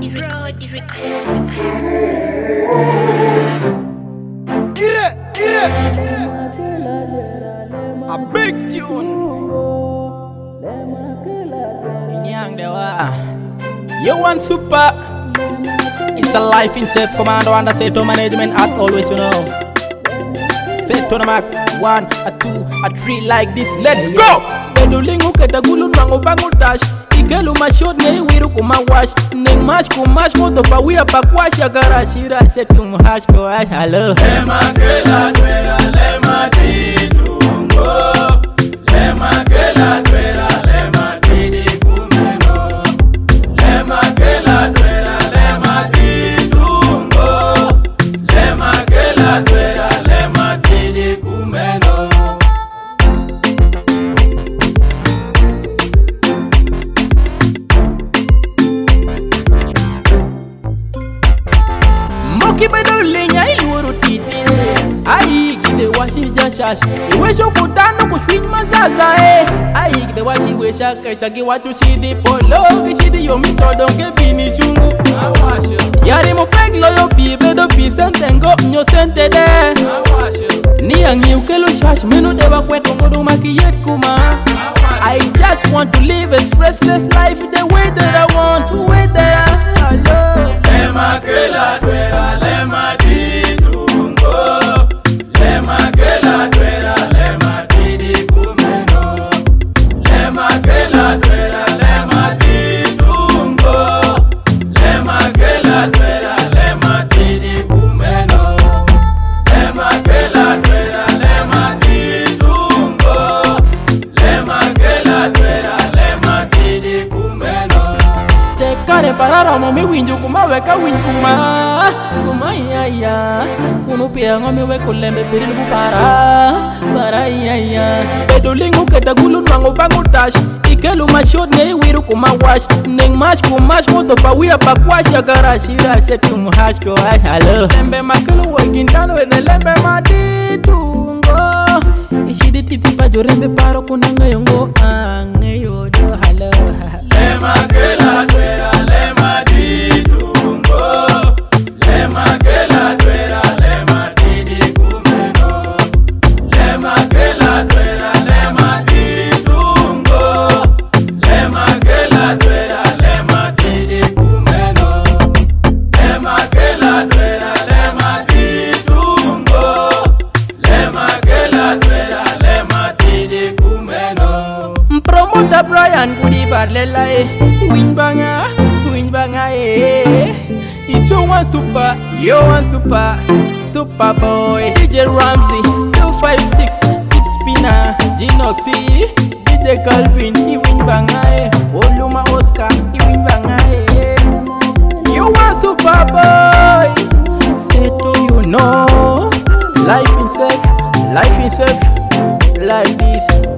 A big tune. Yang dewa. You want super? It's a life in self commando and I say to management at always, you know. Say to the mark 1, a 2, a 3 like this. Let's go. Pedulingu keda gulun mango bango dash. Igelu mashot ne wiru kuma wash. Neng mash kumash moto pa wia pa kwash ya garashira setum hash ko hash. Hello. Lema kela twera lema ditungo. Lema kela twera lema didi kumeno. Lema kela twera lema ditungo. Lema kela twera lema didi kumeno. Moki bedo linya iluru titi. Ai kide washi jashash. Iwe shoko dano kushwin mazaza Ai kide washi we shaka shaki watu shidi polo. Kishidi yomi todonge bini shungu. Yari mo peg loyo pi bedo pi sentengo nyo sente de. Ni angi ukelo shash meno deba kweto ngodo makiyet kuma. I just want to live a stressless life the way that I want, the way that I love. Lema kela twera lema ditungo. Lema kela twera lema didi kumeno. Lema kela twera lema ditungo. Lema kela twera lema didi kumeno. Lema kela twera lema ditungo. Lema kela twera lema didi kumeno. Te kare parara momi winju kuma weka win kuma ya kunu pia ngomi we kulembe piril para ya pedolingu keta gulun mango bango dash ikelu mashot ne wiru kuma wash neng mash kumash moto pa wia pa kwash ya garashira setum hash ko hash. Hello. Lembe makelu working down with the lembe maditungo. Ishidi titi pa jorembe paro kunanga yongo angeyo do. Hello. Lema kela twera lema ditungo. Lema kela twera lema didi kumeno. Lema kela twera lema ditungo. Lema kela twera lema didi kumeno. Lema kela twera lema ditungo. Lema kela twera lema didi kumeno. Promoter Brian Kudi Barlela win banga It's you one super, you one super boy. DJ Ramsey 256 Deep Spinner Ginoxy DJ Calvin he win banga Oluma Oscar he win banga You one super boy. Say to you know life in self like this.